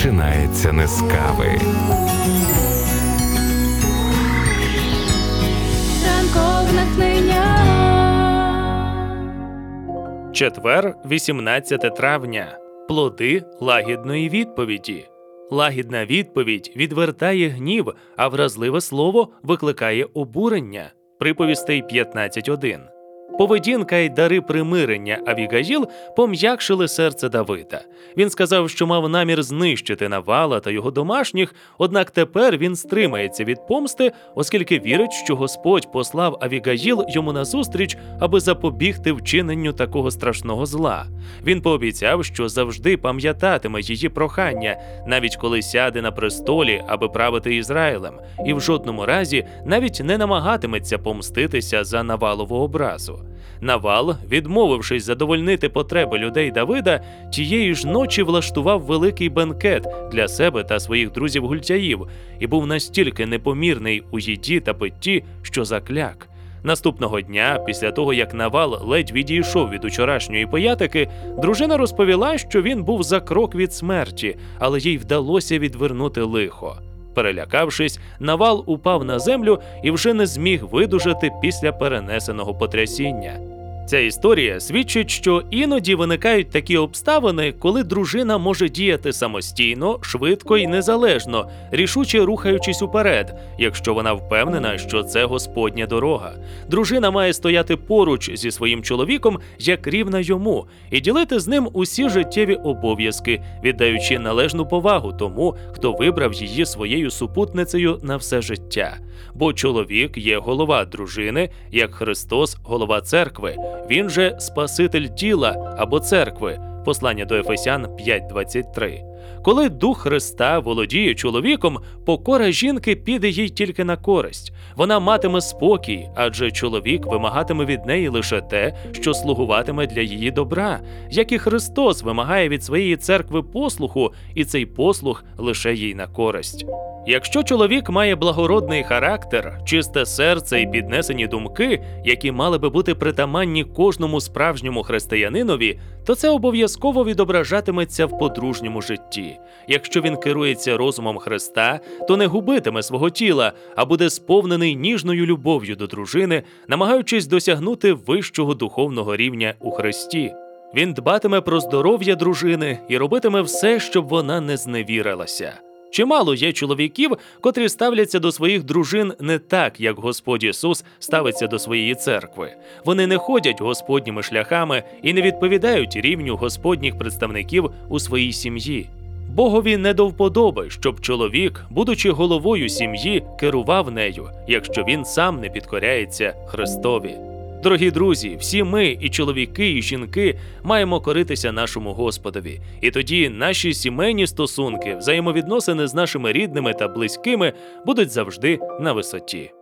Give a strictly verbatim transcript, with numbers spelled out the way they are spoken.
починається не з кави. Ранкове натхнення. Четвер, вісімнадцяте травня. Плоди лагідної відповіді. Лагідна відповідь відвертає гнів, а вразливе слово викликає обурення. Приповістей п'ятнадцять один. Поведінка й дари примирення Авігаїл пом'якшили серце Давида. Він сказав, що мав намір знищити Навала та його домашніх, однак тепер він стримається від помсти, оскільки вірить, що Господь послав Авігаїл йому назустріч, аби запобігти вчиненню такого страшного зла. Він пообіцяв, що завжди пам'ятатиме її прохання, навіть коли сяде на престолі, аби правити Ізраїлем, і в жодному разі навіть не намагатиметься помститися за Навалову образу. Навал, відмовившись задовольнити потреби людей Давида, тієї ж ночі влаштував великий бенкет для себе та своїх друзів-гультяїв і був настільки непомірний у їді та питті, що закляк. Наступного дня, після того, як Навал ледь відійшов від учорашньої пиятики, дружина розповіла, що він був за крок від смерті, але їй вдалося відвернути лихо. Перелякавшись, Навал упав на землю і вже не зміг видужати після перенесеного потрясіння. Ця історія свідчить, що іноді виникають такі обставини, коли дружина може діяти самостійно, швидко і незалежно, рішуче рухаючись уперед, якщо вона впевнена, що це Господня дорога. Дружина має стояти поруч зі своїм чоловіком, як рівна йому, і ділити з ним усі життєві обов'язки, віддаючи належну повагу тому, хто вибрав її своєю супутницею на все життя. Бо чоловік є голова дружини, як Христос – голова церкви. Він же Спаситель тіла або церкви. Послання до Ефесян п'ять двадцять три. Коли Дух Христа володіє чоловіком, покора жінки піде їй тільки на користь. Вона матиме спокій, адже чоловік вимагатиме від неї лише те, що слугуватиме для її добра, як і Христос вимагає від своєї церкви послуху, і цей послух лише їй на користь. Якщо чоловік має благородний характер, чисте серце і піднесені думки, які мали би бути притаманні кожному справжньому християнинові, то це обов'язково відображатиметься в подружньому житті. Якщо він керується розумом Христа, то не губитиме свого тіла, а буде сповнений ніжною любов'ю до дружини, намагаючись досягнути вищого духовного рівня у Христі. Він дбатиме про здоров'я дружини і робитиме все, щоб вона не зневірилася. Чимало є чоловіків, котрі ставляться до своїх дружин не так, як Господь Ісус ставиться до своєї церкви. Вони не ходять Господніми шляхами і не відповідають рівню Господніх представників у своїй сім'ї. Богові не до вподоби, щоб чоловік, будучи головою сім'ї, керував нею, якщо він сам не підкоряється Христові. Дорогі друзі, всі ми, і чоловіки, і жінки, маємо коритися нашому Господові. І тоді наші сімейні стосунки, взаємовідносини з нашими рідними та близькими будуть завжди на висоті.